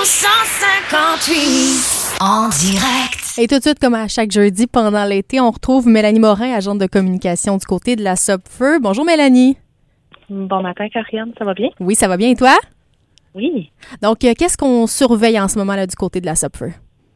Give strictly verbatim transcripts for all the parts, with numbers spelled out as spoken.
cent cinquante-huit en direct. Et tout de suite, comme à chaque jeudi pendant l'été, on retrouve Mélanie Morin, agente de communication du côté de la Sopfeu. Bonjour Mélanie. Bon matin, Karianne, ça va bien? Oui, ça va bien. Et toi? Oui. Donc, euh, qu'est-ce qu'on surveille en ce moment-là du côté de la Sopfeu?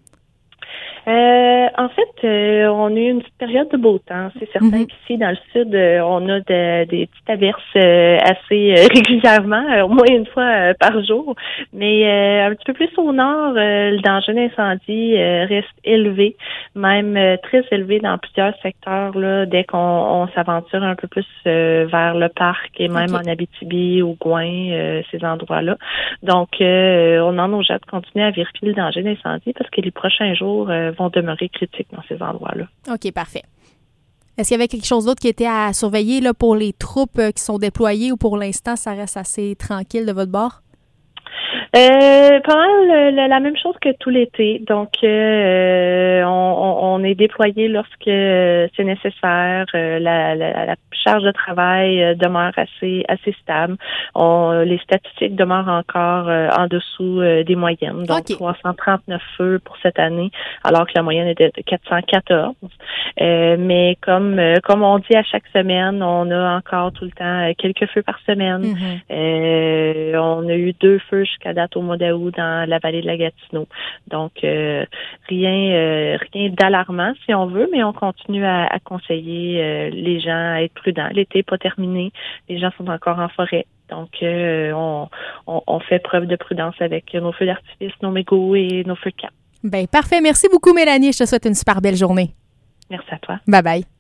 Euh, en fait, euh, on a eu une petite période de beau temps. C'est certain Mm-hmm. qu'ici, dans le sud, euh, on a de, des petites averses euh, assez euh, régulièrement, euh, au moins une fois euh, par jour. Mais euh, un petit peu plus au nord, euh, le danger d'incendie euh, reste élevé, même euh, très élevé dans plusieurs secteurs là, dès qu'on on s'aventure un peu plus euh, vers le parc et même Okay. en Abitibi, au Gouin, euh, ces endroits-là. Donc, euh, on en a déjà de continuer à vérifier le danger d'incendie parce que les prochains jours euh, vont demeurer critiques dans ces endroits-là. OK, parfait. Est-ce qu'il y avait quelque chose d'autre qui était à surveiller là, pour les troupes euh, qui sont déployées ou pour l'instant, ça reste assez tranquille de votre bord? Euh, pas mal euh, la même chose que tout l'été. Donc, euh, on, on est déployé lorsque euh, c'est nécessaire. Euh, la, la, la charge de travail euh, demeure assez assez stable. On, les statistiques demeurent encore euh, en dessous euh, des moyennes. Donc, Okay. trois cent trente-neuf feux pour cette année, alors que la moyenne était de quatre cent quatorze. Euh, mais comme euh, comme on dit à chaque semaine, on a encore tout le temps euh, quelques feux par semaine. Mm-hmm. Euh, on a eu deux feux jusqu'à date au mois d'août dans la vallée de la Gatineau. Donc, euh, rien euh, rien d'alarmant, si on veut, mais on continue à, à conseiller euh, les gens à être prudents. L'été n'est pas terminé. Les gens sont encore en forêt. Donc, euh, on, on, on fait preuve de prudence avec nos feux d'artifice, nos mégots et nos feux de camp. Ben parfait. Merci beaucoup, Mélanie. Je te souhaite une super belle journée. Merci à toi. Bye bye.